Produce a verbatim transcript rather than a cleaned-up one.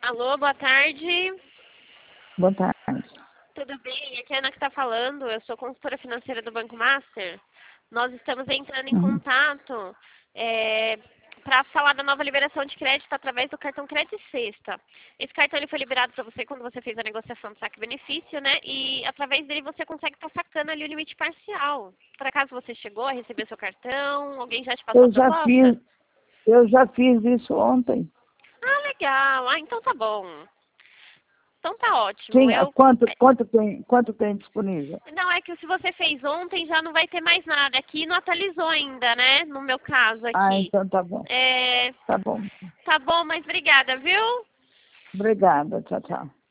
Alô, boa tarde. Boa tarde. Tudo bem? Aqui é a Ana que está falando. Eu sou consultora financeira do Banco Master. Nós estamos entrando em Uhum. contato é, para falar da nova liberação de crédito através do cartão Crédito Sexta. Esse cartão ele foi liberado para você quando você fez a negociação do saque-benefício, né? E através dele você consegue estar sacando ali o limite parcial. Por acaso você chegou a receber seu cartão? Alguém já te passou a Eu já proposta? fiz, eu já fiz isso ontem. Ah, legal. Ah, então tá bom. Então tá ótimo. Sim, Eu quanto, quanto, tem, quanto tem disponível? Não, é que se você fez ontem já não vai ter mais nada. Aqui não atualizou ainda, né? No meu caso Ah, aqui. então tá bom. É, Tá bom. tá bom, mas obrigada, viu? Obrigada. Tchau, tchau.